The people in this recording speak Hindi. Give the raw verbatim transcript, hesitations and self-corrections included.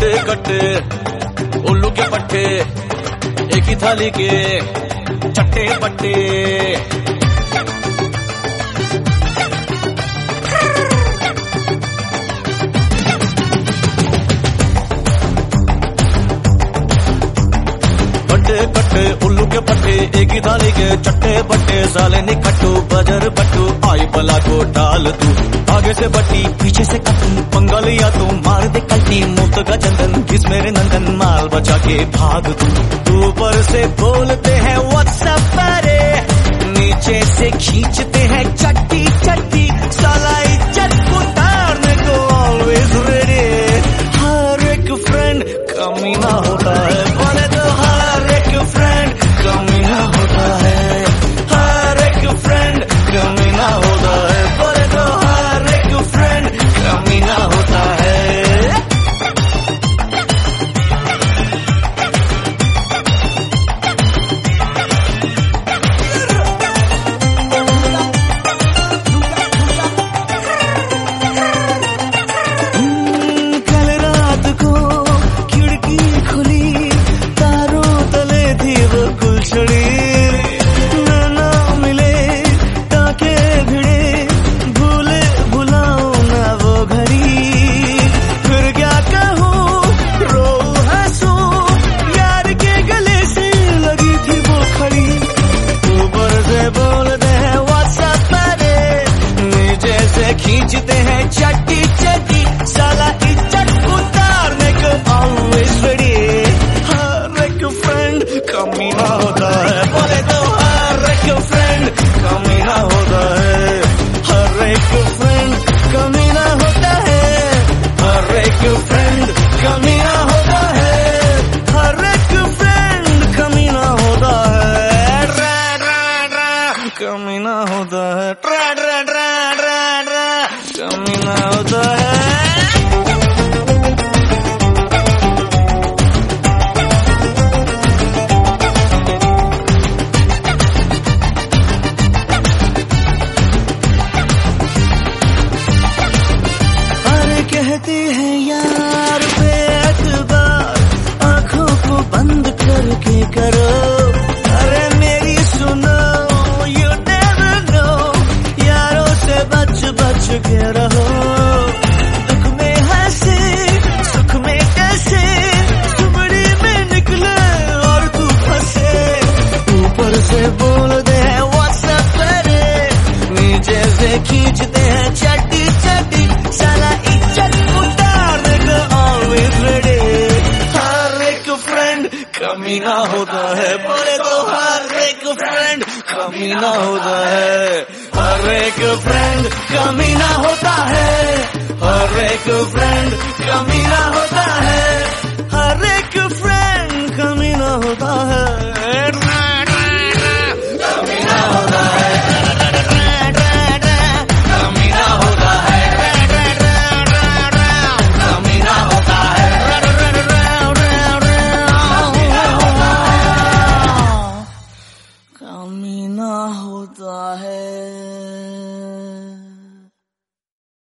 बट्टे कट्टे उल्लू के पट्टे, एक ही थाली के चट्टे पट्टे। बट्टे कट्टे उल्लू के पट्टे, एक ही थाली के चट्टे पट्टे। साले निकट्टू बजर बट्टू, आई बला को डाल तू। आगे से बट्टी पीछे से कट्टू, पंगा लिया तू मार दे कल्टी। मुफ्त का चंदन किस मेरे नंदन, माल बचा के भाग तू। ऊपर से बोलते हैं व्हाट्सएप अरे, नीचे से खींचते हैं चट्टी चट्टी। साला इज्जत उतारने को ऑलवेज रेडी। हर एक फ्रेंड कमीना होता है, बोले तो हर एक फ्रेंड कमीना होता है। हर एक फ्रेंड कमीना होता है, बोले तो हर एक फ्रेंड कमीना होता है। खींचते हैं चट्टी चट्टी, साला इज्जत उतारने को ऑलवेज रेडी। हर एक फ्रेंड कमीना होता है, बोले तो हर एक फ्रेंड कमीना होता है। हर एक फ्रेंड कमीना होता है, हर एक फ्रेंड कमीना होता है। हर एक फ्रेंड कमीना होता है, ड्रा ड्रा ड्रा कमीना होता है, ड्रा ड्रा ड्रा कमीना होता है। अरे कहते हैं यार पे एतबार, आंखों को बंद करके करो। अरे मेरी सुनो, यू नेवर नो, यारों से बच बच के रहो। दुख में हंसे सुख में कैसे, सुबड़ी में निकले और तू फंसे। ऊपर से बोलते हैं व्हाट्सएप अरे, नीचे से खींचते हैं चट्टी चट्टी। साला इज्जत उतारने को ऑलवेज रेडी। हर एक फ्रेंड कमीना होता है, बोले तो हर एक फ्रेंड कमीना होता है। हर एक फ्रेंड कमीना होता है, हर एक फ्रेंड कमीना होता है। हर एक फ्रेंड